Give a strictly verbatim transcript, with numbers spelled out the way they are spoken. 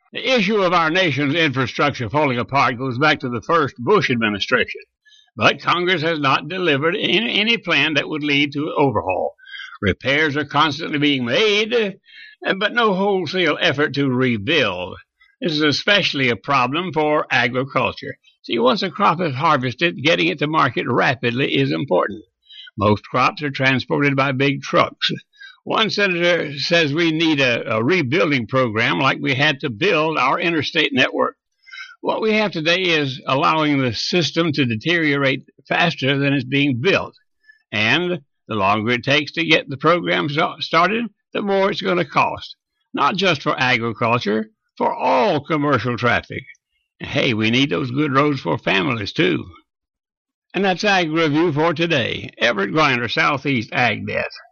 The issue of our nation's infrastructure falling apart goes back to the first Bush administration, but Congress has not delivered any, any plan that would lead to an overhaul. Repairs are constantly being made, but no wholesale effort to rebuild. This is especially a problem for agriculture. See, once a crop is harvested, getting it to market rapidly is important. Most crops are transported by big trucks. One senator says we need a, a rebuilding program like we had to build our interstate network. What we have today is allowing the system to deteriorate faster than it's being built. And the longer it takes to get the program started, the more it's going to cost. Not just for agriculture, for all commercial traffic. Hey, we need those good roads for families, too. And that's Ag Review for today. Everett Griner, Southeast Ag Desk.